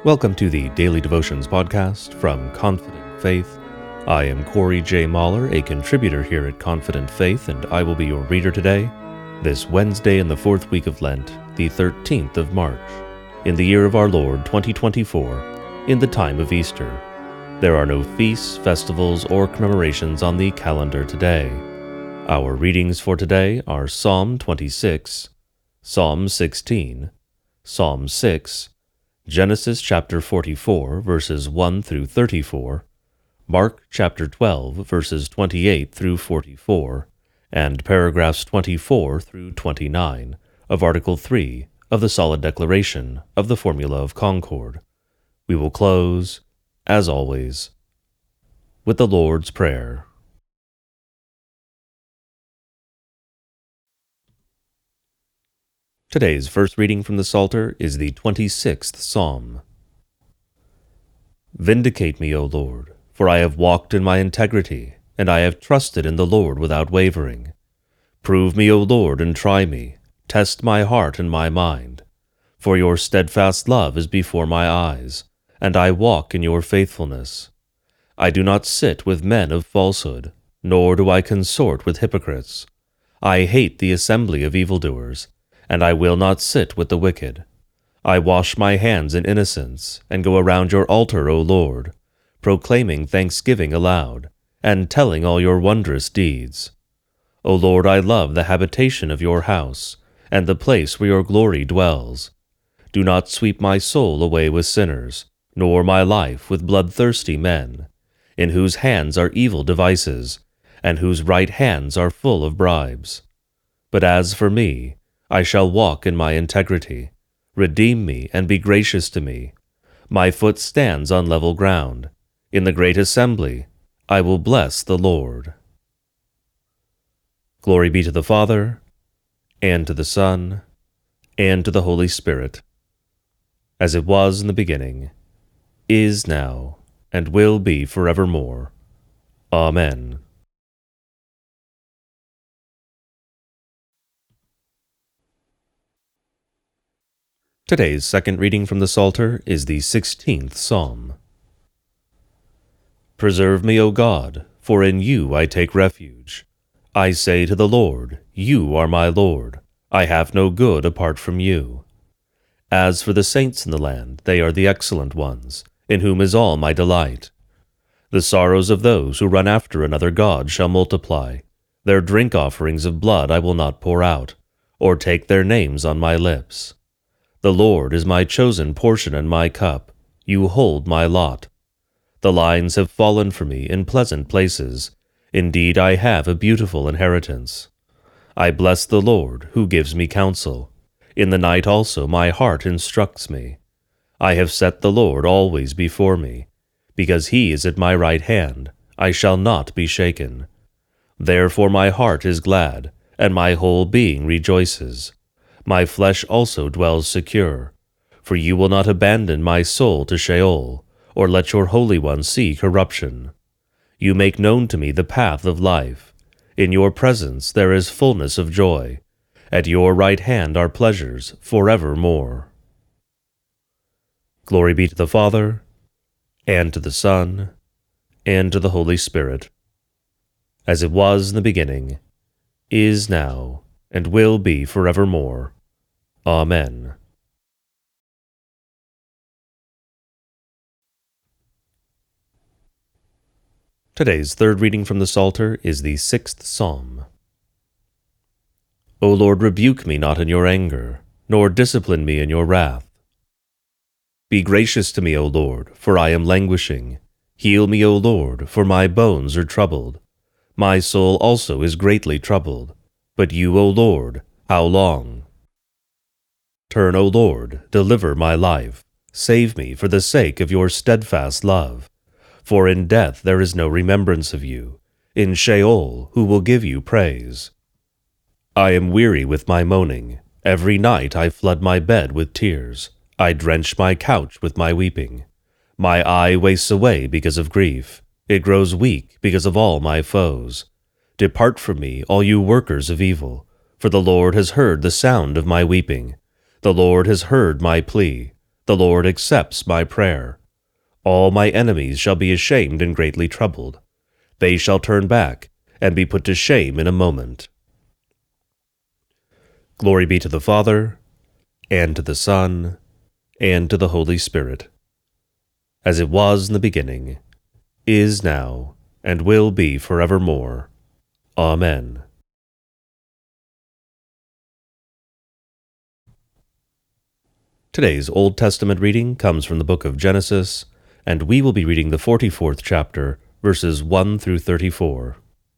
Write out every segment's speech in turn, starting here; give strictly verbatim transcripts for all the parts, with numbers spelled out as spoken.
Welcome to the Daily Devotions podcast from Confident Faith. I am Corey J. Mahler, a contributor here at Confident Faith, and I will be your reader today, this Wednesday in the fourth week of Lent, the thirteenth of March, in the year of our Lord twenty twenty-four, in the time of Easter. There are no feasts, festivals, or commemorations on the calendar today. Our readings for today are Psalm twenty-six, Psalm sixteen, Psalm six, Genesis chapter forty-four, verses one through thirty-four, Mark chapter twelve, verses twenty-eight through forty-four, and paragraphs twenty-four through twenty-nine of Article three of the Solid Declaration of the Formula of Concord. We will close, as always, with the Lord's Prayer. Today's first reading from the Psalter is the twenty-sixth Psalm. Vindicate me, O Lord, for I have walked in my integrity, and I have trusted in the Lord without wavering. Prove me, O Lord, and try me. Test my heart and my mind. For your steadfast love is before my eyes, and I walk in your faithfulness. I do not sit with men of falsehood, nor do I consort with hypocrites. I hate the assembly of evildoers, and I will not sit with the wicked. I wash my hands in innocence, and go around your altar, O Lord, proclaiming thanksgiving aloud, and telling all your wondrous deeds. O Lord, I love the habitation of your house, and the place where your glory dwells. Do not sweep my soul away with sinners, nor my life with bloodthirsty men, in whose hands are evil devices, and whose right hands are full of bribes. But as for me, I shall walk in my integrity. Redeem me and be gracious to me. My foot stands on level ground. In the great assembly, I will bless the Lord. Glory be to the Father, and to the Son, and to the Holy Spirit, as it was in the beginning, is now, and will be forevermore. Amen. Today's second reading from the Psalter is the sixteenth Psalm. Preserve me, O God, for in you I take refuge. I say to the Lord, you are my Lord. I have no good apart from you. As for the saints in the land, they are the excellent ones, in whom is all my delight. The sorrows of those who run after another god shall multiply. Their drink offerings of blood I will not pour out, or take their names on my lips. The Lord is my chosen portion and my cup. You hold my lot. The lines have fallen for me in pleasant places. Indeed, I have a beautiful inheritance. I bless the Lord, who gives me counsel. In the night also my heart instructs me. I have set the Lord always before me. Because he is at my right hand, I shall not be shaken. Therefore my heart is glad, and my whole being rejoices. My flesh also dwells secure, for you will not abandon my soul to Sheol, or let your Holy One see corruption. You make known to me the path of life. In your presence there is fullness of joy. At your right hand are pleasures forevermore. Glory be to the Father, and to the Son, and to the Holy Spirit, as it was in the beginning, is now, and will be forevermore. Amen. Today's third reading from the Psalter is the sixth Psalm. O Lord, rebuke me not in your anger, nor discipline me in your wrath. Be gracious to me, O Lord, for I am languishing. Heal me, O Lord, for my bones are troubled. My soul also is greatly troubled. But you, O Lord, how long? Turn, O Lord, deliver my life. Save me for the sake of your steadfast love. For in death there is no remembrance of you. In Sheol, who will give you praise? I am weary with my moaning. Every night I flood my bed with tears. I drench my couch with my weeping. My eye wastes away because of grief. It grows weak because of all my foes. Depart from me, all you workers of evil, for the Lord has heard the sound of my weeping. The Lord has heard my plea. The Lord accepts my prayer. All my enemies shall be ashamed and greatly troubled. They shall turn back and be put to shame in a moment. Glory be to the Father, and to the Son, and to the Holy Spirit, as it was in the beginning, is now, and will be forevermore. Amen. Today's Old Testament reading comes from the book of Genesis, and we will be reading the forty-fourth chapter, verses one through thirty-four.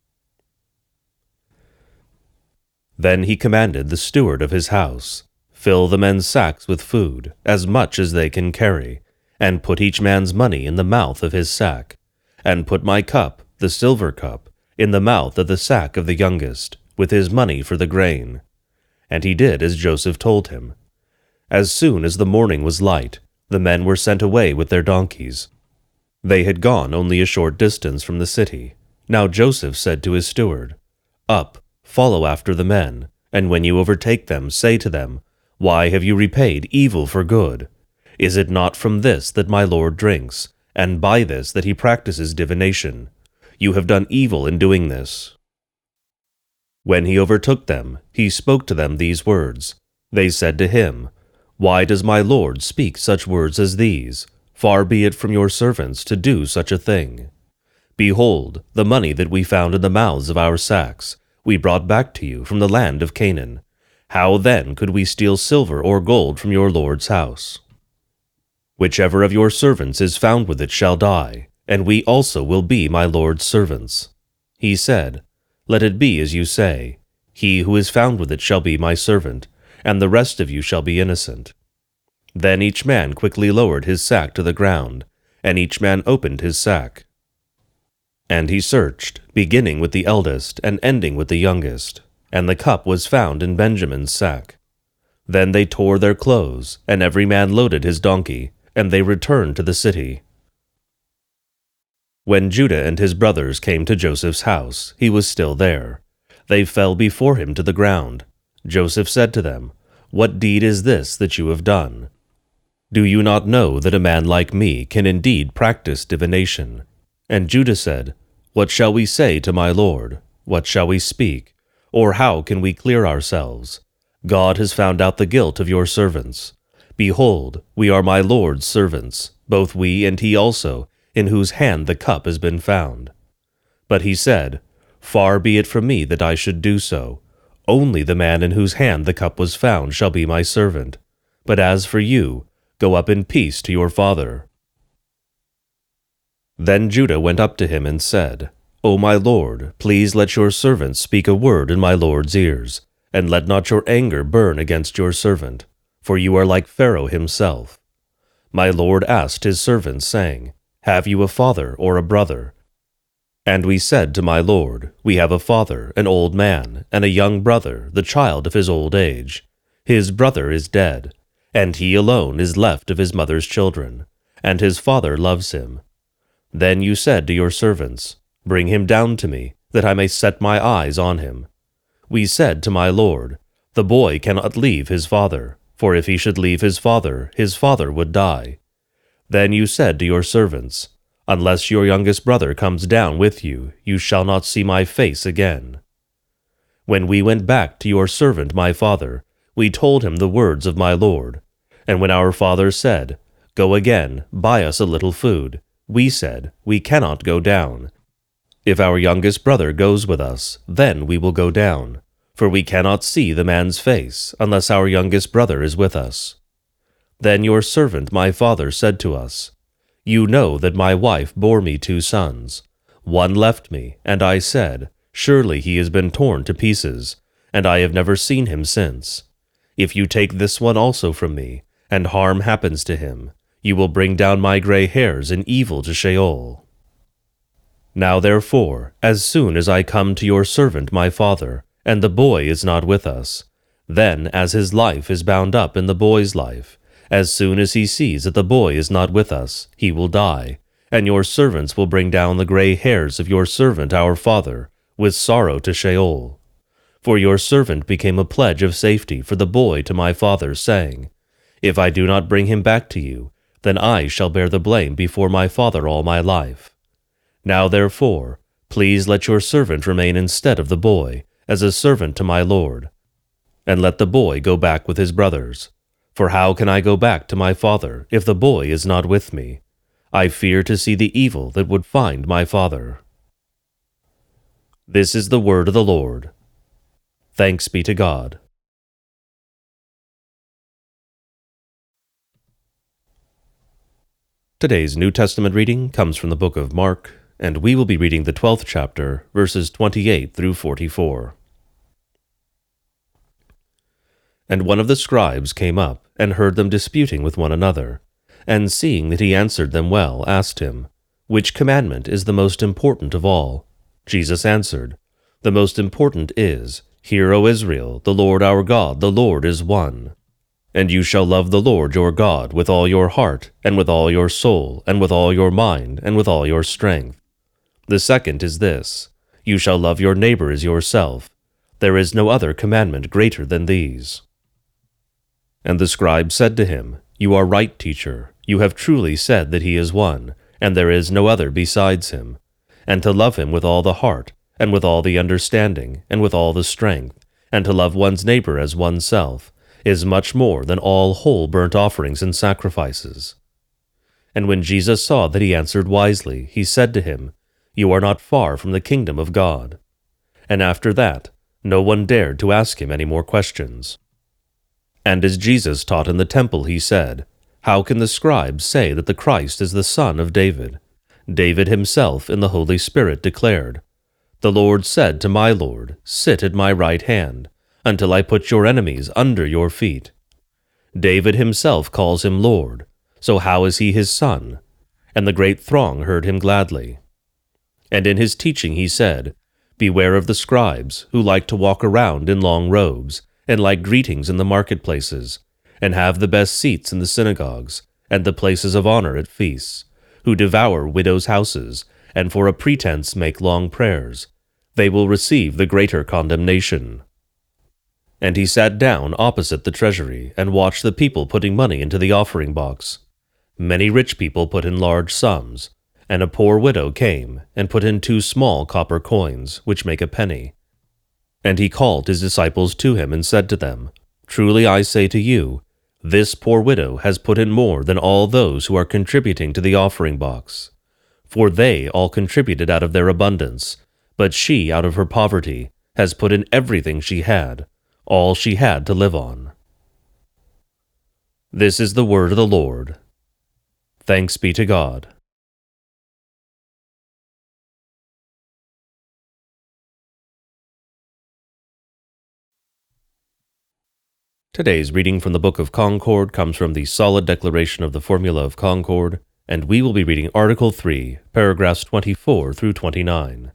Then he commanded the steward of his house, "Fill the men's sacks with food, as much as they can carry, and put each man's money in the mouth of his sack, and put my cup, the silver cup, in the mouth of the sack of the youngest, with his money for the grain." And he did as Joseph told him. As soon as the morning was light, the men were sent away with their donkeys. They had gone only a short distance from the city. Now Joseph said to his steward, "Up, follow after the men, and when you overtake them, say to them, 'Why have you repaid evil for good? Is it not from this that my Lord drinks, and by this that he practices divination? You have done evil in doing this.'" When he overtook them, he spoke to them these words. They said to him, "Why does my Lord speak such words as these? Far be it from your servants to do such a thing. Behold, the money that we found in the mouths of our sacks, we brought back to you from the land of Canaan. How then could we steal silver or gold from your Lord's house? Whichever of your servants is found with it shall die, and we also will be my Lord's servants." He said, "Let it be as you say. He who is found with it shall be my servant, and the rest of you shall be innocent." Then each man quickly lowered his sack to the ground, and each man opened his sack. And he searched, beginning with the eldest and ending with the youngest, and the cup was found in Benjamin's sack. Then they tore their clothes, and every man loaded his donkey, and they returned to the city. When Judah and his brothers came to Joseph's house, he was still there. They fell before him to the ground. Joseph said to them, "What deed is this that you have done? Do you not know that a man like me can indeed practice divination?" And Judah said, "What shall we say to my Lord? What shall we speak? Or how can we clear ourselves? God has found out the guilt of your servants. Behold, we are my Lord's servants, both we and he also, in whose hand the cup has been found." But he said, "Far be it from me that I should do so. Only the man in whose hand the cup was found shall be my servant. But as for you, go up in peace to your father." Then Judah went up to him and said, "O my lord, please let your servant speak a word in my lord's ears, and let not your anger burn against your servant, for you are like Pharaoh himself." My lord asked his servants, saying, "Have you a father or a brother?" And we said to my lord, "We have a father, an old man, and a young brother, the child of his old age. His brother is dead, and he alone is left of his mother's children, and his father loves him." Then you said to your servants, "Bring him down to me, that I may set my eyes on him." We said to my lord, "The boy cannot leave his father, for if he should leave his father, his father would die." Then you said to your servants, "Unless your youngest brother comes down with you, you shall not see my face again." When we went back to your servant my father, we told him the words of my lord. And when our father said, "Go again, buy us a little food," we said, "We cannot go down. If our youngest brother goes with us, then we will go down, for we cannot see the man's face unless our youngest brother is with us." Then your servant my father said to us, "You know that my wife bore me two sons. One left me, and I said, 'Surely he has been torn to pieces,' and I have never seen him since. If you take this one also from me, and harm happens to him, you will bring down my gray hairs in evil to Sheol. Now therefore, as soon as I come to your servant my father, and the boy is not with us, then as his life is bound up in the boy's life, as soon as he sees that the boy is not with us, he will die, and your servants will bring down the gray hairs of your servant our father, with sorrow to Sheol. For your servant became a pledge of safety for the boy to my father, saying, If I do not bring him back to you, then I shall bear the blame before my Father all my life. Now therefore, please let your servant remain instead of the boy, as a servant to my Lord. And let the boy go back with his brothers. For how can I go back to my father if the boy is not with me? I fear to see the evil that would find my father. This is the word of the Lord. Thanks be to God. Today's New Testament reading comes from the book of Mark, and we will be reading the twelfth chapter, verses twenty-eight through forty-four. And one of the scribes came up, and heard them disputing with one another, and seeing that he answered them well, asked him, Which commandment is the most important of all? Jesus answered, The most important is, Hear, O Israel, the Lord our God, the Lord is one. And you shall love the Lord your God with all your heart, and with all your soul, and with all your mind, and with all your strength. The second is this, You shall love your neighbor as yourself. There is no other commandment greater than these. And the scribe said to him, You are right, teacher. You have truly said that he is one, and there is no other besides him. And to love him with all the heart, and with all the understanding, and with all the strength, and to love one's neighbor as oneself, is much more than all whole burnt offerings and sacrifices. And when Jesus saw that he answered wisely, he said to him, You are not far from the kingdom of God. And after that, no one dared to ask him any more questions. And as Jesus taught in the temple, he said, How can the scribes say that the Christ is the son of David? David himself in the Holy Spirit declared, The Lord said to my Lord, Sit at my right hand, until I put your enemies under your feet. David himself calls him Lord, so how is he his son? And the great throng heard him gladly. And in his teaching he said, Beware of the scribes, who like to walk around in long robes, and like greetings in the marketplaces, and have the best seats in the synagogues, and the places of honor at feasts, who devour widows' houses, and for a pretense make long prayers. They will receive the greater condemnation. And he sat down opposite the treasury, and watched the people putting money into the offering box. Many rich people put in large sums, and a poor widow came, and put in two small copper coins, which make a penny. And he called his disciples to him, and said to them, Truly I say to you, this poor widow has put in more than all those who are contributing to the offering box. For they all contributed out of their abundance, but she, out of her poverty, has put in everything she had, all she had to live on. This is the word of the Lord. Thanks be to God. Today's reading from the Book of Concord comes from the Solid Declaration of the Formula of Concord, and we will be reading Article three, paragraphs twenty-four through twenty-nine.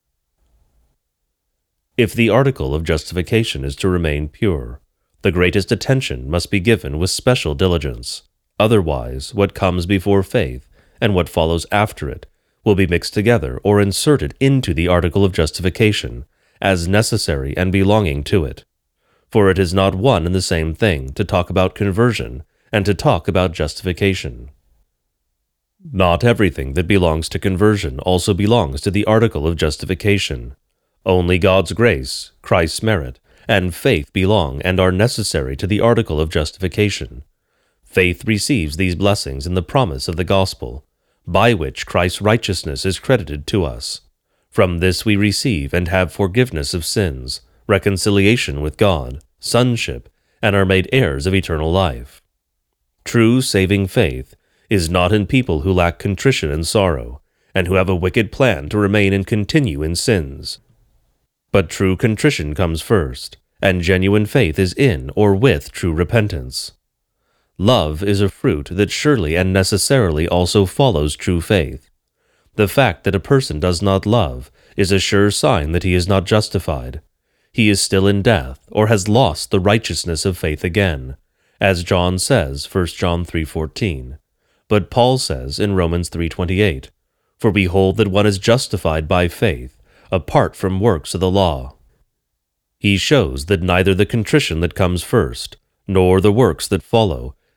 If the article of justification is to remain pure, the greatest attention must be given with special diligence. Otherwise, what comes before faith, and what follows after it, will be mixed together or inserted into the article of justification, as necessary and belonging to it. For it is not one and the same thing to talk about conversion and to talk about justification. Not everything that belongs to conversion also belongs to the article of justification. Only God's grace, Christ's merit, and faith belong and are necessary to the article of justification. Faith receives these blessings in the promise of the gospel, by which Christ's righteousness is credited to us. From this we receive and have forgiveness of sins, reconciliation with God, sonship, and are made heirs of eternal life. True saving faith is not in people who lack contrition and sorrow, and who have a wicked plan to remain and continue in sins. But true contrition comes first, and genuine faith is in or with true repentance. Love is a fruit that surely and necessarily also follows true faith. The fact that a person does not love is a sure sign that he is not justified. He is still in death, or has lost the righteousness of faith again, as John says, First John three fourteen. But Paul says in Romans three twenty-eight, For behold that one is justified by faith, apart from works of the law. He shows that neither the contrition that comes first, nor the works that follow,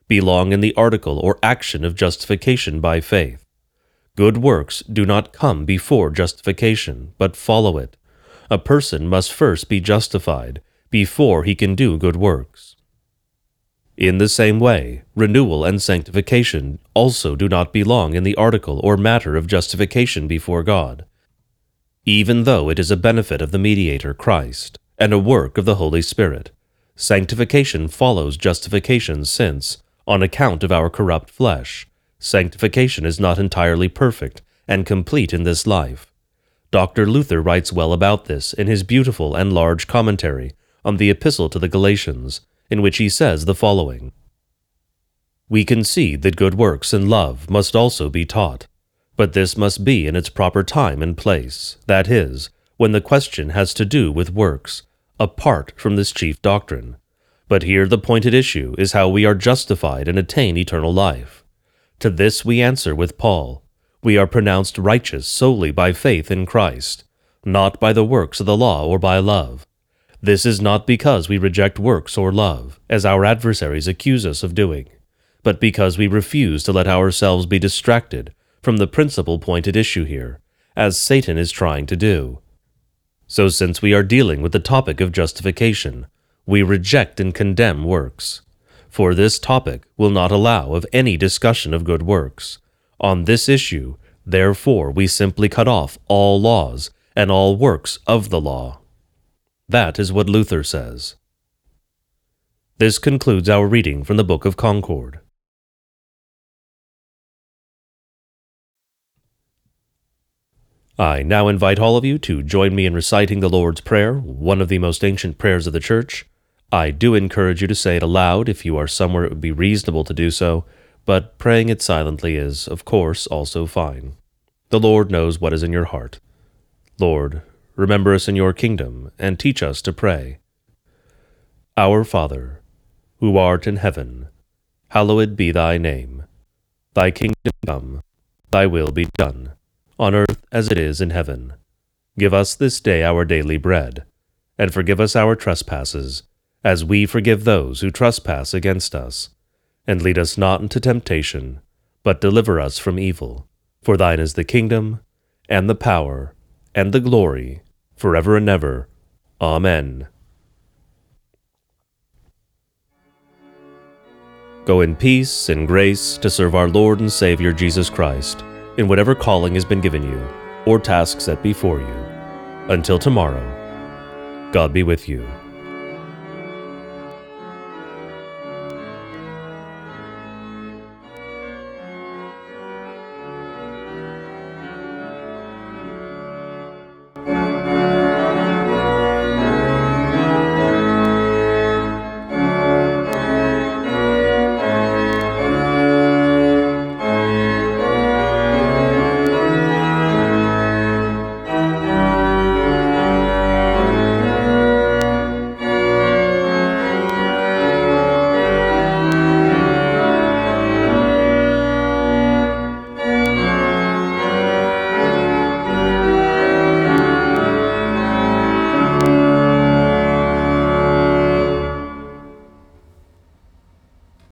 belong in the article or action of justification by faith. Good works do not come before justification, but follow it. A person must first be justified before he can do good works. In the same way, renewal and sanctification also do not belong in the article or matter of justification before God, even though it is a benefit of the mediator, Christ, and a work of the Holy Spirit. Sanctification follows justification since, on account of our corrupt flesh, sanctification is not entirely perfect and complete in this life. Doctor Luther writes well about this in his beautiful and large commentary on the Epistle to the Galatians, in which he says the following: "We concede that good works and love must also be taught, but this must be in its proper time and place, that is, when the question has to do with works, apart from this chief doctrine. But here the point at issue is how we are justified and attain eternal life. To this we answer with Paul, we are pronounced righteous solely by faith in Christ, not by the works of the law or by love. This is not because we reject works or love, as our adversaries accuse us of doing, but because we refuse to let ourselves be distracted from the principal point at issue here, as Satan is trying to do. So since we are dealing with the topic of justification, we reject and condemn works. For this topic will not allow of any discussion of good works. On this issue, therefore, we simply cut off all laws and all works of the law." That is what Luther says. This concludes our reading from the Book of Concord. I now invite all of you to join me in reciting the Lord's Prayer, one of the most ancient prayers of the Church. I do encourage you to say it aloud if you are somewhere it would be reasonable to do so, but praying it silently is, of course, also fine. The Lord knows what is in your heart. Lord, remember us in your kingdom, and teach us to pray. Our Father, who art in heaven, hallowed be thy name. Thy kingdom come, thy will be done, on earth as it is in heaven. Give us this day our daily bread, and forgive us our trespasses, as we forgive those who trespass against us. And lead us not into temptation, but deliver us from evil. For thine is the kingdom, and the power, and the glory, forever and ever. Amen. Go in peace and grace to serve our Lord and Savior Jesus Christ, in whatever calling has been given you, or task set before you. Until tomorrow, God be with you.